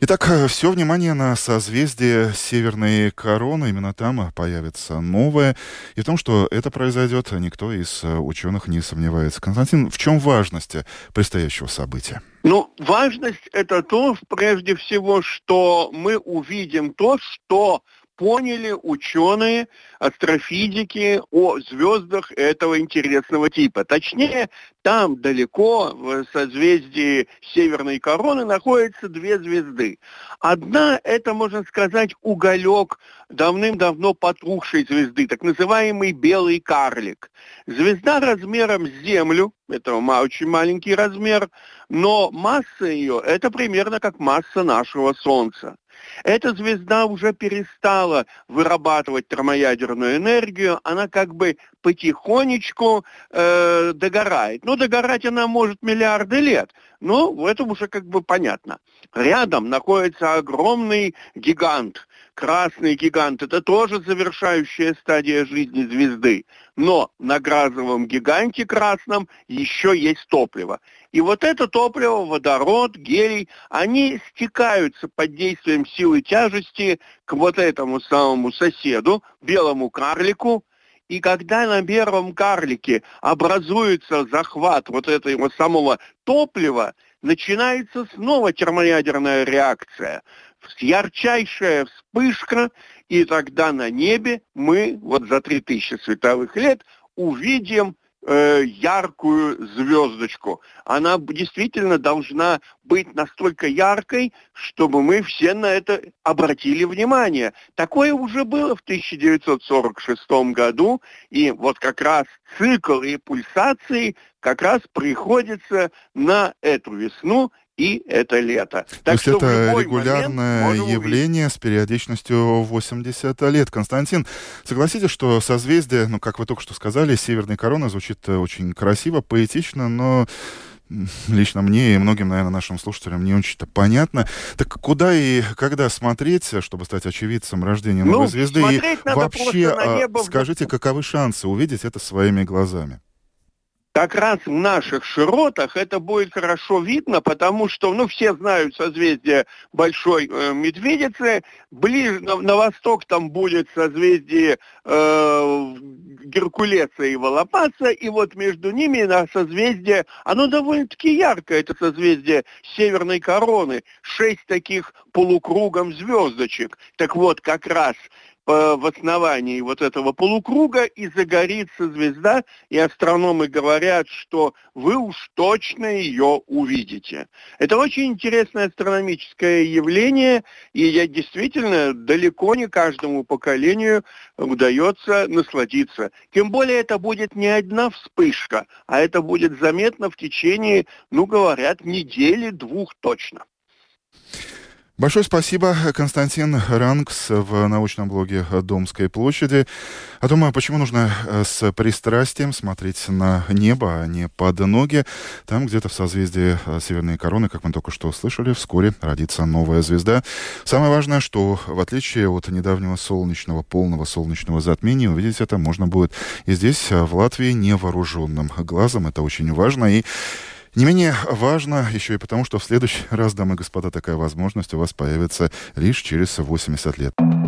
Итак, все внимание на созвездие Северной Короны. Именно там появится новое. И в том, что это произойдет, никто из ученых не сомневается. Константин, в чем важность предстоящего события? Ну, важность это то, прежде всего, что мы увидим то, что поняли ученые, астрофизики о звездах этого интересного типа. Точнее, там далеко, в созвездии Северной Короны, находятся две звезды. Одна, это, можно сказать, уголек давным-давно потухшей звезды, так называемый белый карлик. Звезда размером с Землю, это очень маленький размер, но масса ее, это примерно как масса нашего Солнца. Эта звезда уже перестала вырабатывать термоядерную энергию, она как бы потихонечку догорает. Ну, догорать она может миллиарды лет, но в этом уже как бы понятно. Рядом находится огромный гигант, красный гигант. Это тоже завершающая стадия жизни звезды. Но на газовом гиганте красном еще есть топливо. И вот это топливо, водород, гелий, они стекаются под действием силы тяжести к вот этому самому соседу, белому карлику. И когда на белом карлике образуется захват вот этого самого топлива, начинается снова термоядерная реакция. Ярчайшая вспышка, и тогда на небе мы вот за 3000 световых лет увидим яркую звездочку. Она действительно должна быть настолько яркой, чтобы мы все на это обратили внимание. Такое уже было в 1946 году, и вот как раз цикл и пульсации как раз приходится на эту весну и это лето. То есть это регулярное явление с периодичностью 80 лет. Константин, согласитесь, что созвездие, ну, как вы только что сказали, Северной Короны звучит очень красиво, поэтично, но лично мне и многим, наверное, нашим слушателям не очень-то понятно. Так куда и когда смотреть, чтобы стать очевидцем рождения новой звезды? И вообще, скажите, каковы шансы увидеть это своими глазами? Как раз в наших широтах это будет хорошо видно, потому что, ну, все знают созвездие Большой Медведицы, ближе на восток там будет созвездие Геркулеса и Волопаса, и вот между ними на созвездие, оно довольно-таки яркое, это созвездие Северной Короны, 6 таких полукругом звездочек. Так вот, как раз в основании вот этого полукруга и загорится звезда, и астрономы говорят, что вы уж точно ее увидите. Это очень интересное астрономическое явление, и действительно далеко не каждому поколению удается насладиться. Тем более это будет не одна вспышка, а это будет заметно в течение, ну, говорят, недели-двух точно. Большое спасибо, Константин Рангс в научном блоге «Домской площади». О том, почему нужно с пристрастием смотреть на небо, а не под ноги. Там где-то в созвездии Северной Короны, как мы только что услышали, вскоре родится новая звезда. Самое важное, что в отличие от недавнего полного солнечного затмения, увидеть это можно будет и здесь, в Латвии, невооруженным глазом. Это очень важно. И не менее важно еще и потому, что в следующий раз, дамы и господа, такая возможность у вас появится лишь через 80 лет.